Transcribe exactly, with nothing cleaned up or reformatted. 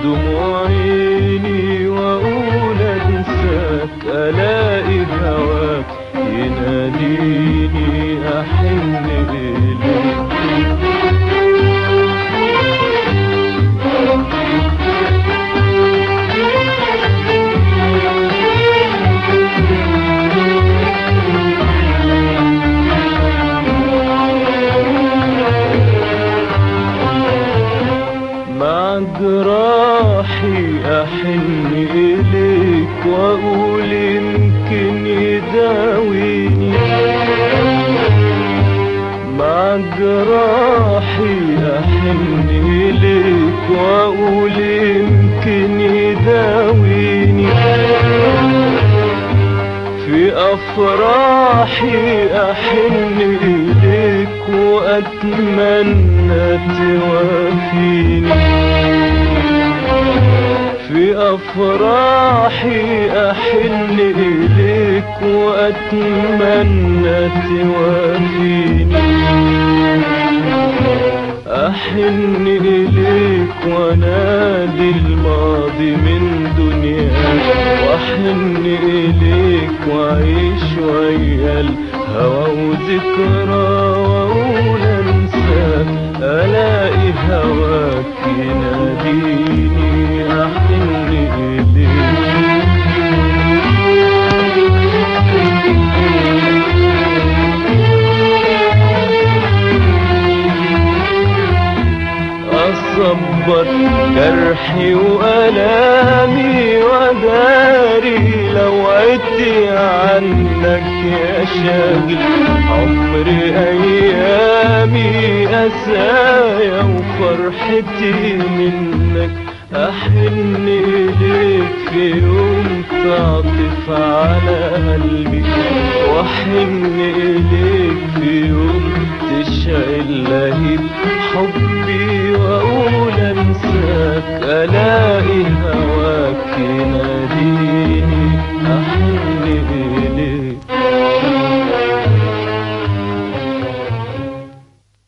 دموع عيني واقول انساك، الاقي هواك يناديني احن اليك. مع جراحي أحن إليك وأقول يمكن يداويني، مع جراحي أحن إليك وأقول يمكن يداويني، في أفراحي أحن إليك وأتمنى توافيني، في أفراحي أحن إليك وأتمنى توافيني، أحن إليك وأنادي الماضي من دنياك، وأحن إليك وأعيش ويا الهوى وذكرى وأقول أنساك، ألاقي هواك يناديني أحن إليك. أصبر جرحي وألامي وداري لو عدت عنك يا شاغل عمري أيامي أسايا وفرحتي منك، أحن إليك في يوم تعطف على قلبي، وأحن إليك في يوم تشعل لهيب حبي وأقول أنساك، ألاقي هواك يناديني